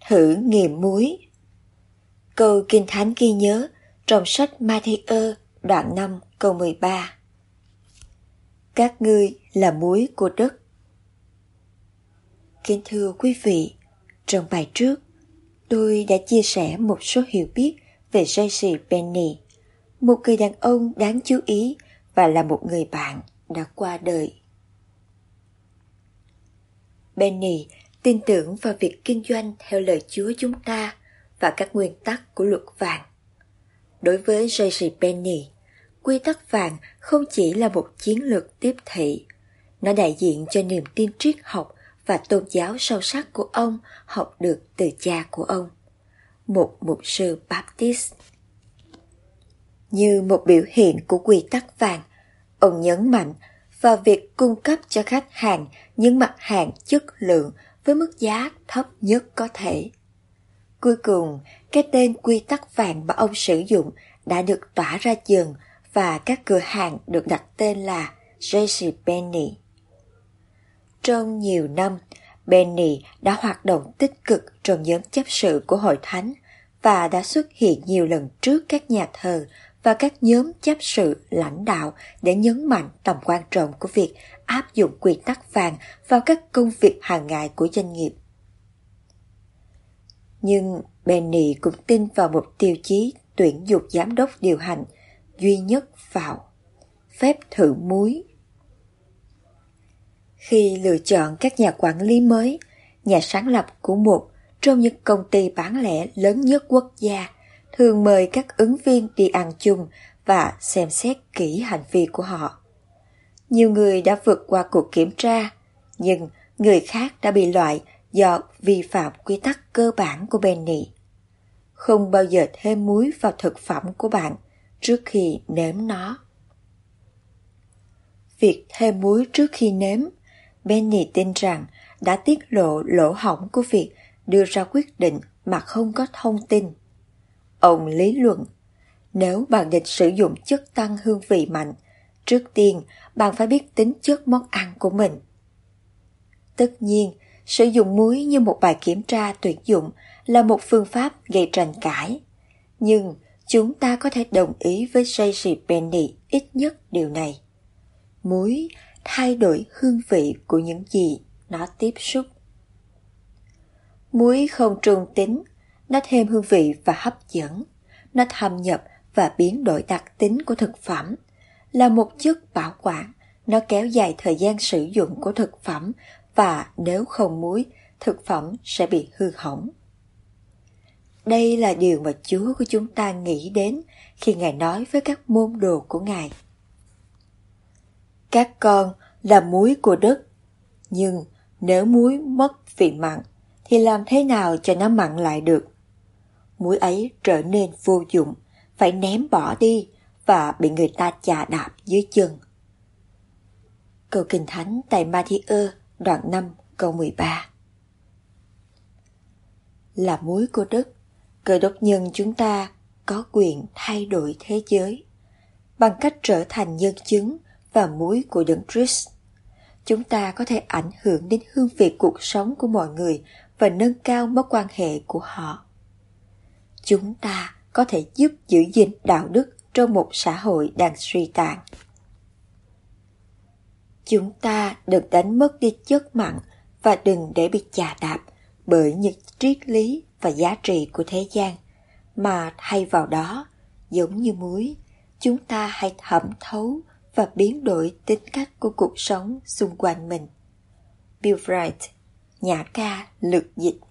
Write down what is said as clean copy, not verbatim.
thử nghiệm muối. Câu Kinh Thánh ghi nhớ trong sách Ma-thi-ơ đoạn 5 câu 13. Các ngươi là muối của đất. Kính thưa quý vị, trong bài trước, tôi đã chia sẻ một số hiểu biết về J.C. Penney, một người đàn ông đáng chú ý và là một người bạn đã qua đời. Penney tin tưởng vào việc kinh doanh theo lời Chúa chúng ta và các nguyên tắc của luật vàng. Đối với J.C. Penney, quy tắc vàng không chỉ là một chiến lược tiếp thị, nó đại diện cho niềm tin triết học và tôn giáo sâu sắc của ông học được từ cha của ông, một mục sư Baptist. Như một biểu hiện của quy tắc vàng, ông nhấn mạnh vào việc cung cấp cho khách hàng những mặt hàng chất lượng với mức giá thấp nhất có thể. Cuối cùng, cái tên quy tắc vàng mà ông sử dụng đã được tỏa ra dần và các cửa hàng được đặt tên là J.C. Penney. Trong nhiều năm, Penney đã hoạt động tích cực trong nhóm chấp sự của Hội Thánh và đã xuất hiện nhiều lần trước các nhà thờ và các nhóm chấp sự lãnh đạo để nhấn mạnh tầm quan trọng của việc áp dụng quy tắc vàng vào các công việc hàng ngày của doanh nghiệp. Nhưng Penney cũng tin vào một tiêu chí tuyển dụng giám đốc điều hành duy nhất vào phép thử muối. Khi lựa chọn các nhà quản lý mới, nhà sáng lập của một trong những công ty bán lẻ lớn nhất quốc gia thường mời các ứng viên đi ăn chung và xem xét kỹ hành vi của họ. Nhiều người đã vượt qua cuộc kiểm tra, nhưng người khác đã bị loại do vi phạm quy tắc cơ bản của Penney. Không bao giờ thêm muối vào thực phẩm của bạn trước khi nếm nó. Việc thêm muối trước khi nếm, Penney tin rằng đã tiết lộ lỗ hổng của việc đưa ra quyết định mà không có thông tin. Ông lý luận, nếu bạn định sử dụng chất tăng hương vị mạnh, trước tiên bạn phải biết tính chất món ăn của mình. Tất nhiên, sử dụng muối như một bài kiểm tra tuyển dụng là một phương pháp gây tranh cãi. Nhưng chúng ta có thể đồng ý với J.C. Penney ít nhất điều này. Muối thay đổi hương vị của những gì nó tiếp xúc. Muối không trung tính, nó thêm hương vị và hấp dẫn. Nó thâm nhập và biến đổi đặc tính của thực phẩm. Là một chất bảo quản, nó kéo dài thời gian sử dụng của thực phẩm và nếu không muối, thực phẩm sẽ bị hư hỏng. Đây là điều mà Chúa của chúng ta nghĩ đến khi Ngài nói với các môn đồ của Ngài. Các con là muối của đất, nhưng nếu muối mất vị mặn, thì làm thế nào cho nó mặn lại được? Muối ấy trở nên vô dụng, phải ném bỏ đi và bị người ta chà đạp dưới chân. Câu Kinh Thánh tại Ma-thi-ơ đoạn 5 câu 13. Là muối của đất, Cơ đốc nhân chúng ta có quyền thay đổi thế giới bằng cách trở thành nhân chứng và muối của Đấng Christ. Chúng ta có thể ảnh hưởng đến hương vị cuộc sống của mọi người và nâng cao mối quan hệ của họ. Chúng ta có thể giúp giữ gìn đạo đức trong một xã hội đang suy tàn. Chúng ta đừng đánh mất đi chất mặn và đừng để bị chà đạp bởi những triết lý và giá trị của thế gian, mà thay vào đó, giống như muối, chúng ta hãy thẩm thấu và biến đổi tính cách của cuộc sống xung quanh mình. Bill Wright, nhà ca lược dịch.